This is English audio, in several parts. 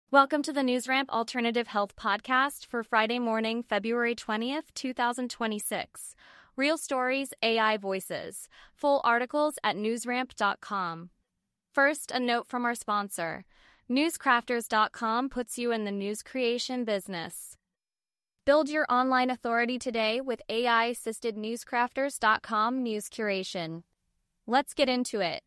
Welcome to the NewsRamp Alternative Health Podcast for Friday morning, February 20th, 2026. Real stories, AI voices. Full articles at newsramp.com. First, a note from our sponsor. Newscrafters.com puts you in the news creation business. Build your online authority today with AI-assisted Newscrafters.com news curation. Let's get into it.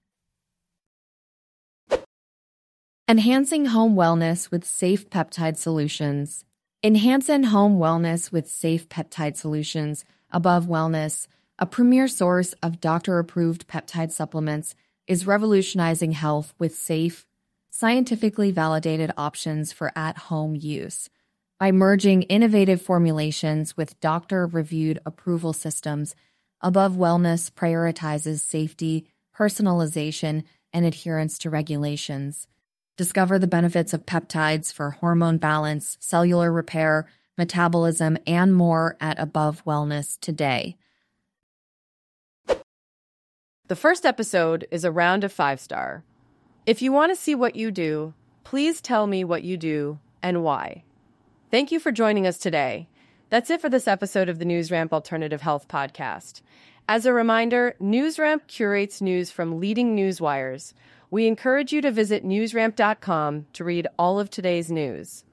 Enhancing home wellness with safe peptide solutions. Enhancing home wellness with safe peptide solutions. Above Wellness, a premier source of doctor-approved peptide supplements, is revolutionizing health with safe, scientifically validated options for at-home use. By merging innovative formulations with doctor-reviewed approval systems, Above Wellness prioritizes safety, personalization, and adherence to regulations. Discover the benefits of peptides for hormone balance, cellular repair, metabolism, and more at Above Wellness today. The first episode is a round of 5-star. If you want to see what you do, please tell me what you do and why. Thank you for joining us today. That's it for this episode of the NewsRamp Alternative Health Podcast. As a reminder, NewsRamp curates news from leading news wires. We encourage you to visit newsramp.com to read all of today's news.